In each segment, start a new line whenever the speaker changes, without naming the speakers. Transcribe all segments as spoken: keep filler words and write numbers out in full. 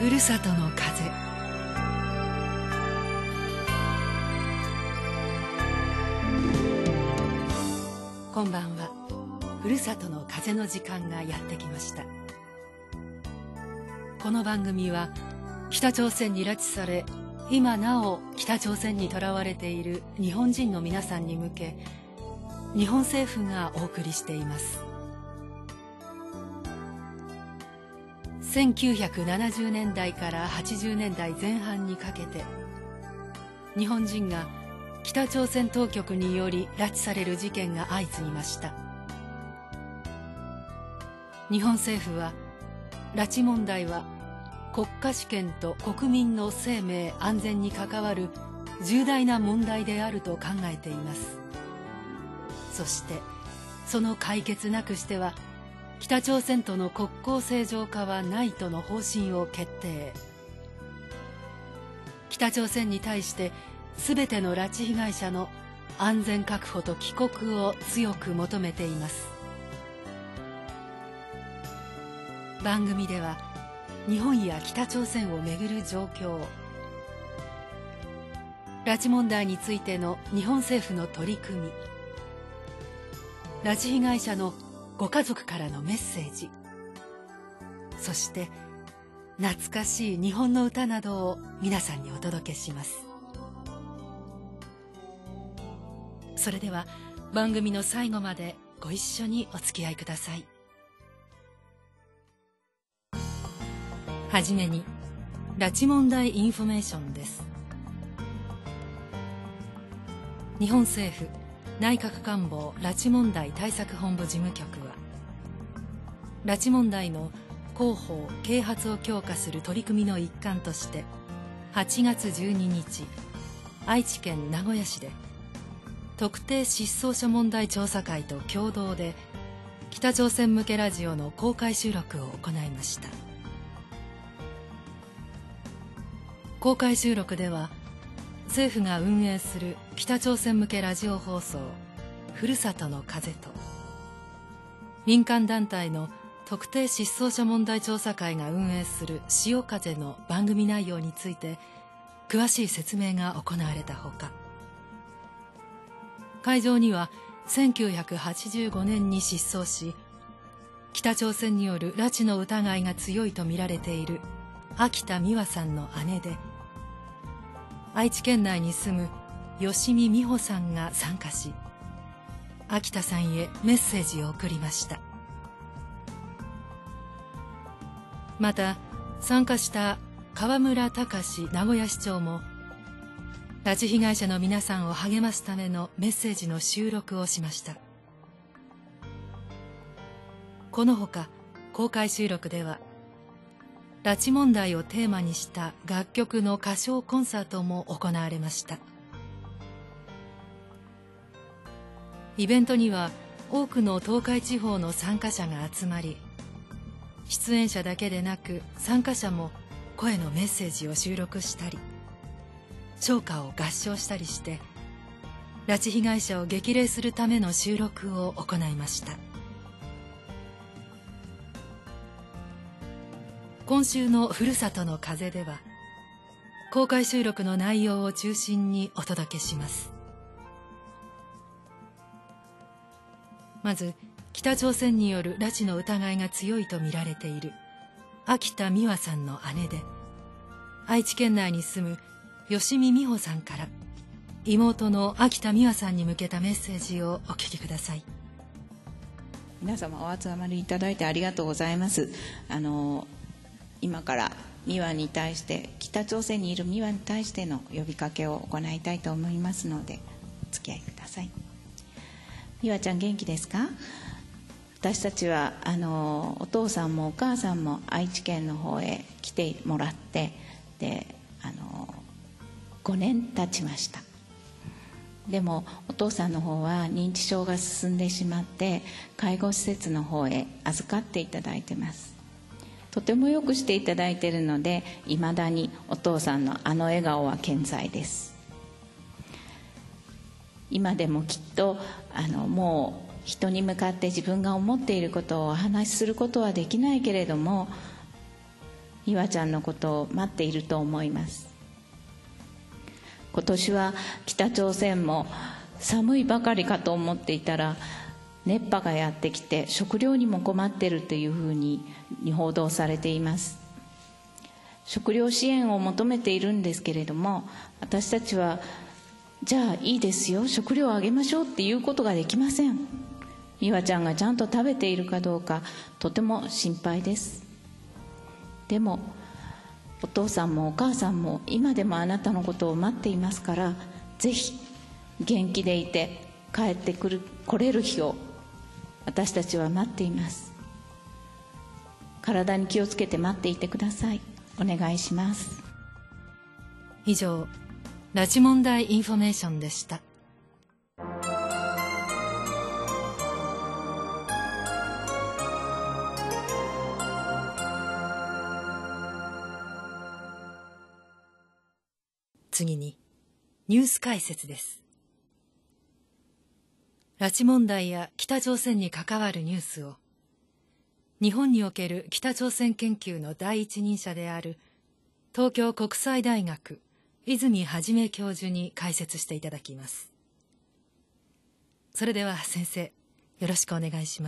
ふるさとの風。こんばんは。ふるさとの風の時間がやってきました。この番組は北朝鮮に拉致され、今なお北朝鮮にとらわれている日本人の皆さんに向け、日本政府がお送りしています。せんきゅうひゃくななじゅうねんだいからはちじゅうねんだいぜん半にかけて、日本人が北朝鮮当局により拉致される事件が相次ぎました。日本政府は、拉致問題は国家主権と国民の生命安全に関わる重大な問題であると考えています。そしてその解決なくしては北朝鮮との国交正常化はないとの方針を決定。北朝鮮に対して全ての拉致被害者の安全確保と帰国を強く求めています。番組では日本や北朝鮮をめぐる状況、拉致問題についての日本政府の取り組み、拉致被害者のご家族からのメッセージ、そして懐かしい日本の歌などを皆さんにお届けします。それでは番組の最後までご一緒にお付き合いください。はじめに拉致問題インフォメーションです。日本政府内閣官房拉致問題対策本部事務局は、拉致問題の広報・啓発を強化する取り組みの一環として、はちがつじゅうににち、愛知県名古屋市で特定失踪者問題調査会と共同で北朝鮮向けラジオの公開収録を行いました。公開収録では、政府が運営する北朝鮮向けラジオ放送ふるさとの風と、民間団体の特定失踪者問題調査会が運営する潮風の番組内容について詳しい説明が行われたほか、会場にはせんきゅうひゃくはちじゅうごねんに失踪し、北朝鮮による拉致の疑いが強いとみられている秋田美和さんの姉で、愛知県内に住む吉見美穂さんが参加し、秋田さんへメッセージを送りました。また参加した河村隆名古屋市長も、拉致被害者の皆さんを励ますためのメッセージの収録をしました。このほか公開収録では、拉致問題をテーマにした楽曲の歌唱コンサートも行われました。イベントには多くの東海地方の参加者が集まり、出演者だけでなく参加者も声のメッセージを収録したり、唱歌を合唱したりして、拉致被害者を激励するための収録を行いました。今週のふるさとの風では、公開収録の内容を中心にお届けします。まず、北朝鮮による拉致の疑いが強いとみられている秋田美和さんの姉で、愛知県内に住む吉見美穂さんから妹の秋田美和さんに向けたメッセージをお聞きください。
皆様お集まりいただいてありがとうございます。あの今から美和に対して、北朝鮮にいる美和に対しての呼びかけを行いたいと思いますので、お付き合いください。美和ちゃん元気ですか？私たちはあのお父さんもお母さんも愛知県の方へ来てもらって、であのごねん経ちました。でもお父さんの方は認知症が進んでしまって、介護施設の方へ預かっていただいてます。とてもよくしていただいているので、いまだにお父さんのあの笑顔は健在です。今でもきっとあのもう人に向かって自分が思っていることをお話しすることはできないけれども、 美和ちゃんのことを待っていると思います。今年は北朝鮮も寒いばかりかと思っていたら、熱波がやってきて食料にも困っているというふうに報道されています。食料支援を求めているんですけれども、私たちはじゃあいいですよ、食料をあげましょうっていうことができません。美和ちゃんがちゃんと食べているかどうかとても心配です。でもお父さんもお母さんも今でもあなたのことを待っていますから、ぜひ元気でいて帰ってくる来れる日を私たちは待っています。体に気をつけて待っていてください。お願いします。
以上、拉致問題インフォメーションでした。次にニュース解説です。拉致問題や北朝鮮に関わるニュースを日本における北朝鮮研究の第一人者である東京国際大学泉一教授に解説していただきます。それでは先生、よろしくお願いします。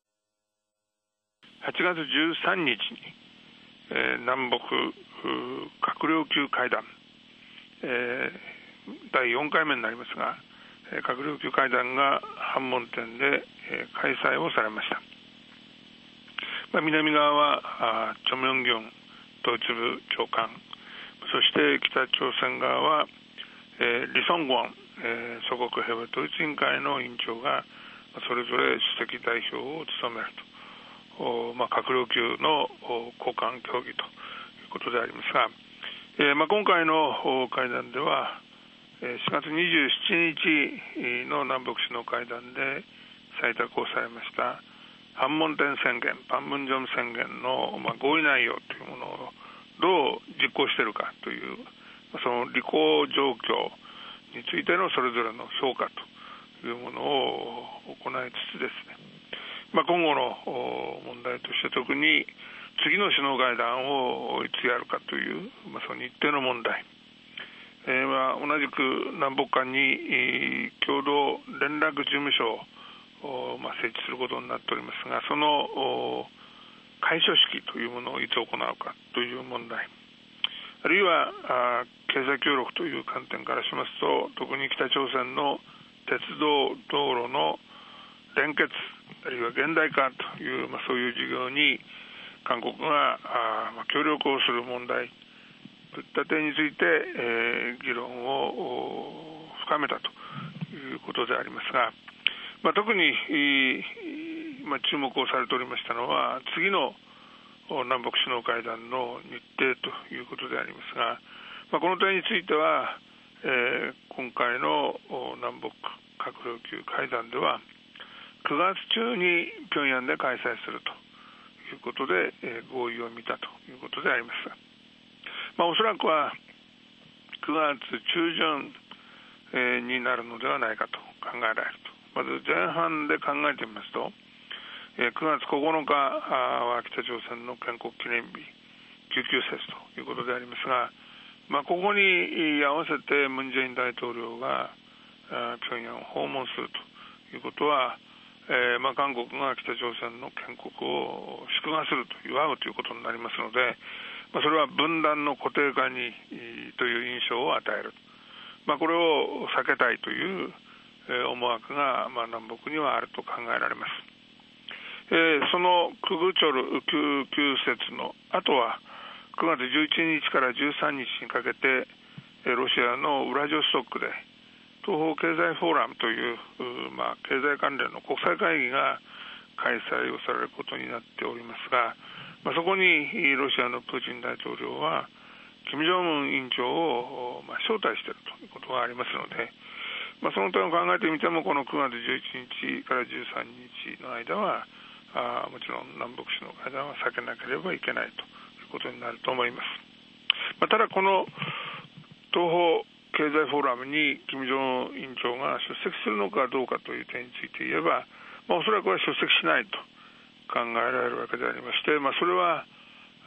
はちがつじゅうさんにちに、えー、南北閣僚級会談、えー、だいよんかいめになりますが、閣僚級会談が板門店で、えー、開催をされました。まあ、南側はチョ・ミョンギョン統一部長官、そして北朝鮮側は、えー、リ・ソンゴン、えー、祖国平和統一委員会の委員長がそれぞれ主席代表を務めると、まあ、閣僚級の交換協議ということでありますが、えーまあ、今回の会談ではしがつにじゅうしちにちの南北首脳会談で採択をされました板門店宣言、パンムンジョム宣言の、まあ、合意内容というものをどう実行しているかという、その履行状況についてのそれぞれの評価というものを行いつつですね、まあ、今後の問題として特に次の首脳会談をいつやるかという、まあ、その日程の問題、えーまあ、同じく南北間に、えー、共同連絡事務所を、まあ、設置することになっておりますが、その開所式というものをいつ行うかという問題、あるいはあ経済協力という観点からしますと、特に北朝鮮の鉄道道路の連結あるいは現代化という、まあ、そういう事業に韓国があ、まあ、協力をする問題といった点について、えー、議論を深めたということでありますが、まあ、特に、まあ、注目をされておりましたのは次の南北首脳会談の日程ということでありますが、まあ、この点については、えー、今回の南北閣僚級会談ではくがつ中に平壌で開催するということで、えー、合意を見たということであります。まあ、おそらくはくがつ中旬、えー、になるのではないかと考えられると。まず前半で考えてみますと、えー、くがつここのかは北朝鮮の建国記念日きゅうきゅう節ということでありますが、まあ、ここに合わせてムン・ジェイン大統領が平壌を訪問するということは、えーまあ、韓国が北朝鮮の建国を祝賀すると祝うということになりますので、まあ、それは分断の固定化にという印象を与える、まあ、これを避けたいという思惑が、まあ、南北にはあると考えられます。えー、そのクグチョルきゅうきゅう節の後はくがつじゅういちにちからじゅうさんにちにかけてロシアのウラジオストックで東方経済フォーラムという、まあ、経済関連の国際会議が開催をされることになっておりますが、まあ、そこにロシアのプーチン大統領は金正恩委員長を、まあ、招待しているということがありますので、まあ、その点を考えてみてもこのくがつじゅういちにちからじゅうさんにちの間はあもちろん南北首脳会談は避けなければいけないということになると思います。まあ、ただこの東方経済フォーラムに金正恩委員長が出席するのかどうかという点について言えば、まあ、おそらくは出席しないと考えられるわけでありまして、まあ、それは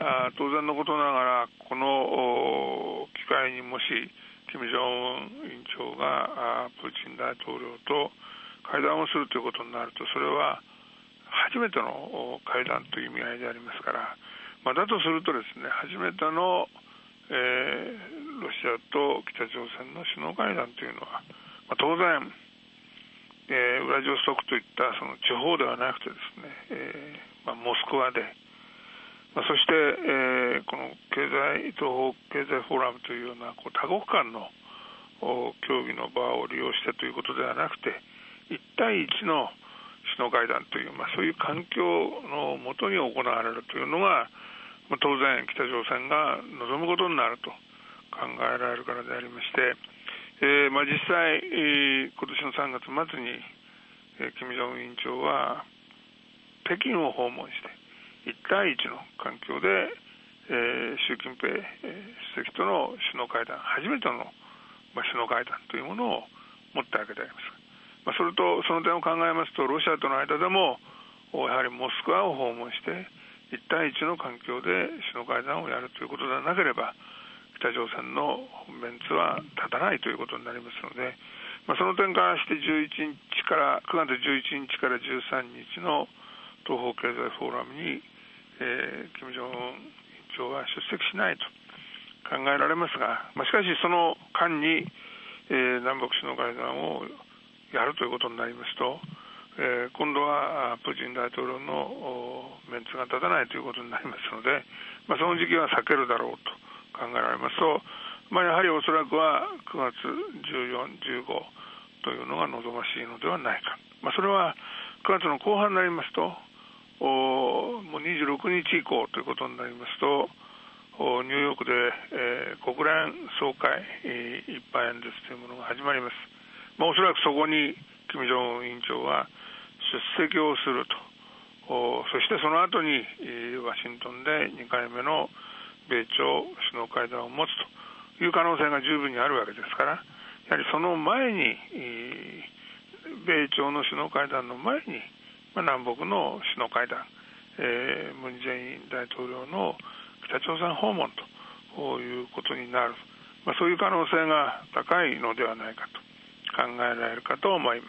当然のことながら、この機会にもし、金正恩委員長がプーチン大統領と会談をするということになると、それは初めての会談という意味合いでありますから、まあ、だとするとですね、初めての、えー、ロシアと北朝鮮の首脳会談というのは、まあ、当然、えー、ウラジオストクといったその地方ではなくてですね、えーまあ、モスクワで、まあ、そして、えー、この経済東方経済フォーラムというようなこう多国間の協議の場を利用してということではなくて、一対一の首脳会談という、まあ、そういう環境のもとに行われるというのが、まあ、当然北朝鮮が望むことになると考えられるからでありまして、えーまあ、実際、えー、今年のさんがつ末に、えー、金正恩委員長は北京を訪問して一対一の環境で、えー、習近平、えー、主席との首脳会談、初めての、まあ、首脳会談というものを持ったわけであります。まあ、それとその点を考えますと、ロシアとの間でもやはりモスクワを訪問して一対一の環境で首脳会談をやるということでなければ、北朝鮮のメンツは立たないということになりますので、まあ、その点からしてじゅういちにちからくがつじゅういちにちからじゅうさんにちの東方経済フォーラムに、えー、金正恩委員長は出席しないと考えられますが、まあ、しかしその間に、えー、南北首脳会談をやるということになりますと、えー、今度はプーチン大統領のメンツが立たないということになりますので、まあ、その時期は避けるだろうと考えられますと、まあ、やはりおそらくはくがつじゅうよっか、じゅうごというのが望ましいのではないか、まあ、それはくがつの後半になりますと、もうにじゅうろくにち以降ということになりますと、ニューヨークで、えー、国連総会、えー、一般演説というものが始まります。まあ、おそらくそこに金正恩委員長は出席をすると、そしてその後に、えー、ワシントンでにかいめの米朝首脳会談を持つという可能性が十分にあるわけですから、やはりその前に、えー、米朝の首脳会談の前に、まあ、南北の首脳会談、えー、ムン・ジェイン大統領の北朝鮮訪問ということになる、まあ、そういう可能性が高いのではないかと考えられるかと思います。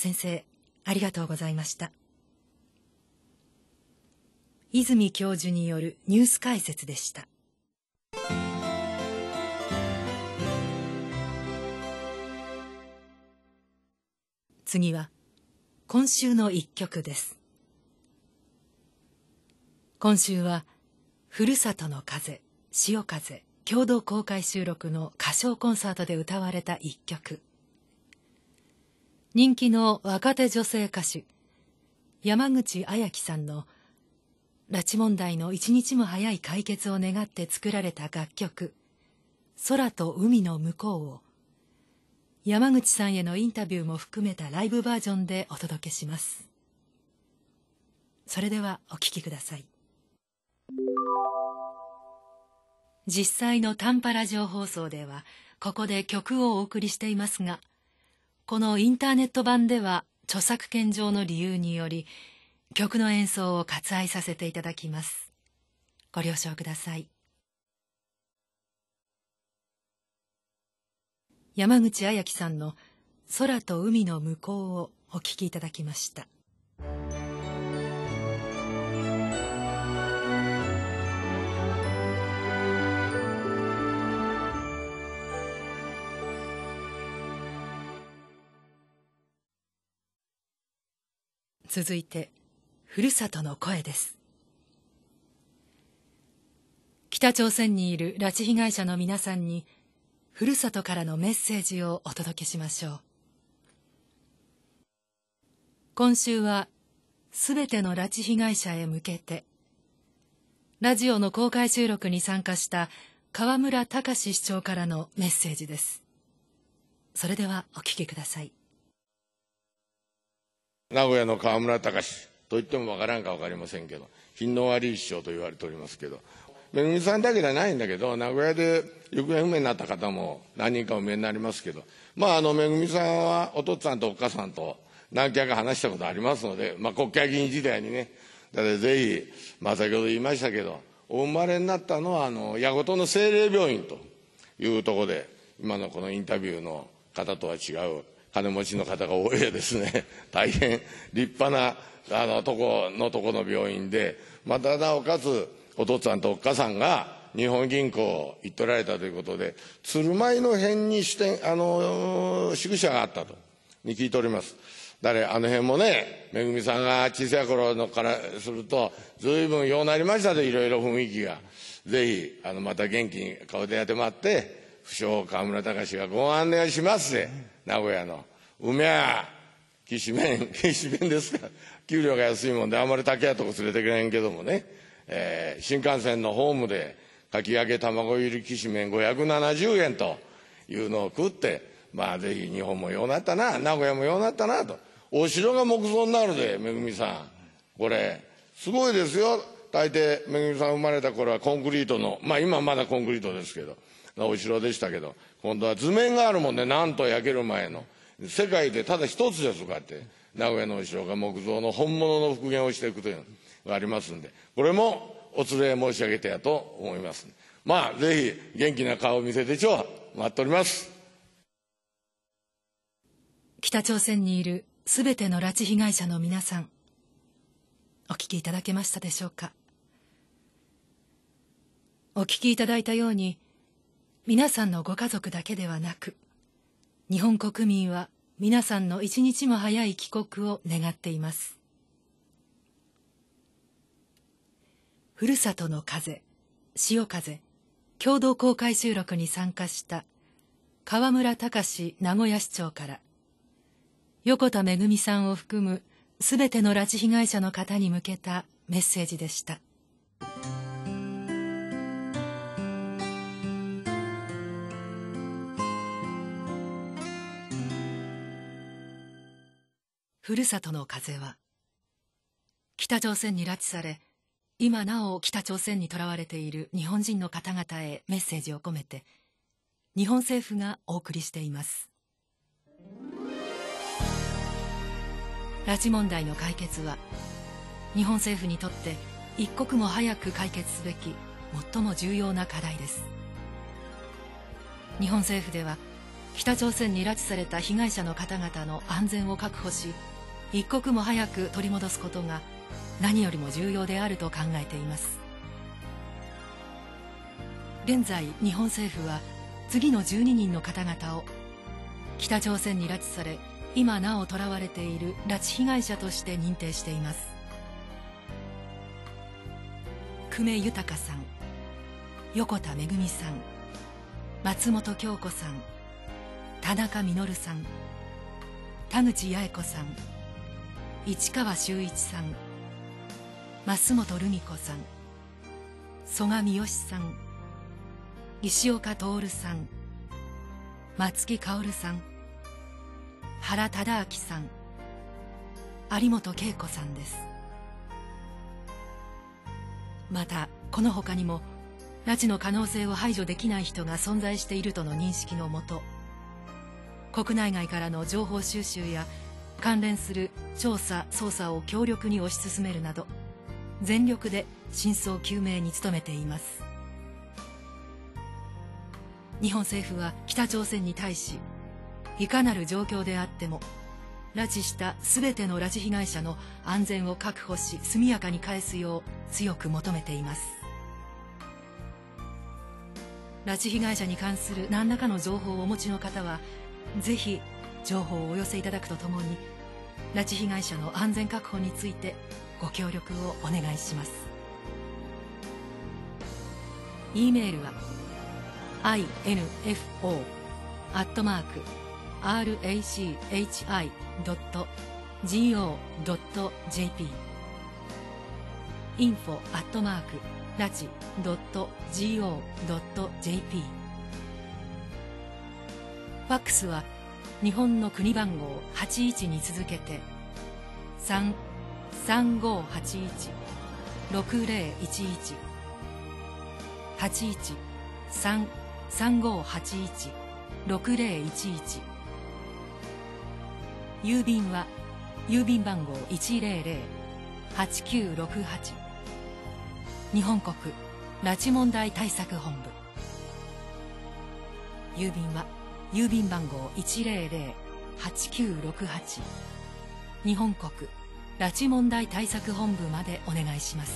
先生、ありがとうございました。泉教授によるニュース解説でした。次は今週の一曲です。今週はふるさとの風、潮風共同公開収録の歌唱コンサートで歌われた一曲、人気の若手女性歌手山口彩希さんの拉致問題の一日も早い解決を願って作られた楽曲「空と海の向こう」を山口さんへのインタビューも含めたライブバージョンでお届けします。それではお聴きください。実際の短波ラジオ放送ではここで曲をお送りしていますが、このインターネット版では著作権上の理由により曲の演奏を割愛させていただきます。ご了承ください。山口彩希さんの空と海の向こうをお聴きいただきました。続いてふるさとの声です。北朝鮮にいる拉致被害者の皆さんにふるさとからのメッセージをお届けしましょう。今週はすべての拉致被害者へ向けてラジオの公開収録に参加した河村隆市長からのメッセージです。それではお聞きください。
名古屋の河村隆と言ってもわからんかわかりませんけど、品の悪い市長と言われておりますけど、めぐみさんだけじゃないんだけど、名古屋で行方不明になった方も何人かお見えになりますけど、まああのめぐみさんはお父っつぁんとおっかさんと何回か話したことありますので、まあ国会議員時代にね、 だからぜひ、まあ、先ほど言いましたけど、お生まれになったのはあの矢事の聖霊病院というところで、今のこのインタビューの方とは違う金持ちの方が多いですね、大変立派なあのとこのとこの病院で、またなおかつお父さんとおっかさんが日本銀行を行っておられたということで、鶴舞の辺に支店あの宿舎があったとに聞いております。誰あの辺もね、めぐみさんが小さい頃のからするとずいぶんようなりましたで、いろいろ雰囲気が。ぜひあのまた元気に顔でやってもらって、不肖河村隆がご案内しますで、名古屋の梅屋きしめんきしめんですか、給料が安いもんであんまり高いとこ連れてけないんけどもね、えー、新幹線のホームでかき揚げ卵入りきしめんごひゃくななじゅうえんというのを食って、まあぜひ日本もようなったな、名古屋もようなったなと。お城が木造になるで、めぐみさん、これすごいですよ。大抵めぐみさん生まれた頃はコンクリートの、まあ今まだコンクリートですけどお城でしたけど、今度は図面があるもんね。なんと焼ける前の世界でただ一つですかって、名古屋のお城が木造の本物の復元をしていくというのがありますんで、これもお連れ申し上げてやと思います。まあぜひ元気な顔を見せてちょう待っております。
北朝鮮にいるすべての拉致被害者の皆さん、お聞きいただけましたでしょうか。お聞きいただいたように、皆さんのご家族だけではなく、日本国民は皆さんの一日も早い帰国を願っています。ふるさとの風、潮風共同公開収録に参加した河村隆名古屋市長から、横田めぐみさんを含むすべての拉致被害者の方に向けたメッセージでした。ふるさとの風は、北朝鮮に拉致され、今なお北朝鮮に囚われている日本人の方々へメッセージを込めて、日本政府がお送りしています。拉致問題の解決は、日本政府にとって一刻も早く解決すべき最も重要な課題です。日本政府では、北朝鮮に拉致された被害者の方々の安全を確保し、一刻も早く取り戻すことが何よりも重要であると考えています。現在、日本政府は次のじゅうににんの方々を北朝鮮に拉致され、今なお囚われている拉致被害者として認定しています。久米豊さん、横田めぐみさん、松本京子さん、田中実さん、田口八重子さん、市川修一さん、増本留美子さん、曽我三好さん、石岡徹さん、松木薫さん、原忠明さん、有本恵子さんです。またこの他にも拉致の可能性を排除できない人が存在しているとの認識のもと、国内外からの情報収集や関連する調査・捜査を強力に推し進めるなど、全力で真相究明に努めています。日本政府は北朝鮮に対し、いかなる状況であっても拉致したすべての拉致被害者の安全を確保し、速やかに返すよう強く求めています。拉致被害者に関する何らかの情報をお持ちの方は、ぜひ情報をお寄せいただくとともに、拉致被害者の安全確保についてご協力をお願いします。 E メールは アイエヌエフオー アットマーク アールエーシーエイチアイ ドット ジーオー ドット ジェーピー インフォ アットマーク ラチ ドット ジーオー ドット ジェーピー。 ファックスは日本の国番号はちいちに続けて さんさんごはちいちろくぜろいちいち はちいち さんさんごはちいちろくぜろいちいち。郵便は郵便番号 いちぜろぜろはちきゅうろくはち、日本国拉致問題対策本部。郵便は郵便番号 いちぜろぜろはちきゅうろくはち、日本国拉致問題対策本部までお願いします。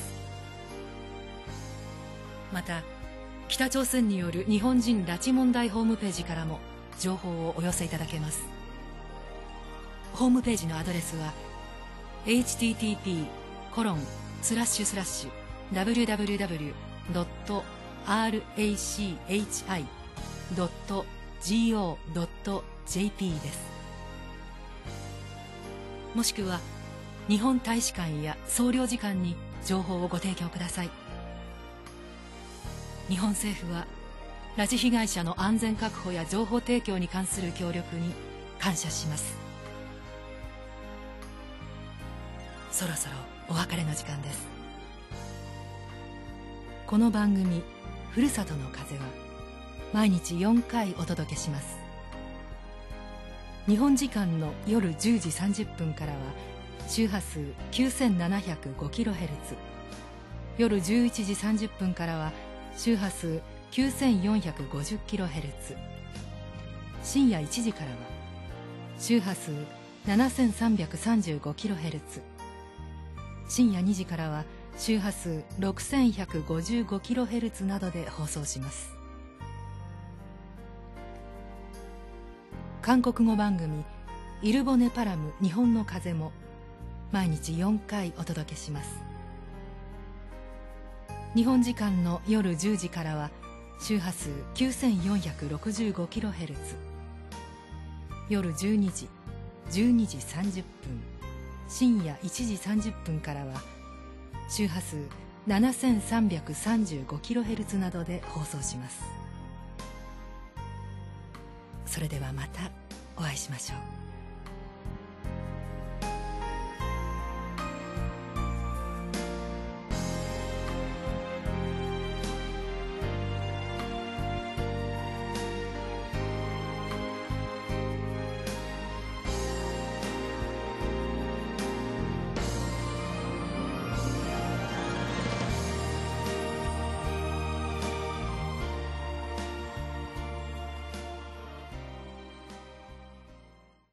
また、北朝鮮による日本人拉致問題ホームページからも情報をお寄せいただけます。ホームページのアドレスは エイチティーティーピーコロンスラッシュスラッシュダブリューダブリューダブリュードットアールエーシーエイチアイドットジーオードットジェーピー です。もしくは日本大使館や総領事館に情報をご提供ください。日本政府は拉致被害者の安全確保や情報提供に関する協力に感謝します。そろそろお別れの時間です。この番組「ふるさとの風」は毎日よんかいお届けします。日本時間の夜じゅうじさんじゅっぷんからは周波数 きゅうせんななひゃくごキロヘルツ、 夜じゅういちじさんじゅっぷんからは周波数 きゅうせんよんひゃくごじゅっキロヘルツ、 深夜いちじからは周波数 ななせんさんびゃくさんじゅうごキロヘルツ、 深夜にじからは周波数 ろくせんひゃくごじゅうごキロヘルツ などで放送します。韓国語番組「イルボネパラム日本の風」も毎日よんかいお届けします。日本時間の夜じゅうじからは周波数 きゅうせんよんひゃくろくじゅうごキロヘルツ、 夜じゅうにじ、じゅうにじさんじゅっぷん、深夜いちじさんじゅっぷんからは周波数 ななせんさんびゃくさんじゅうごキロヘルツ などで放送します。それではまたお会いしましょう。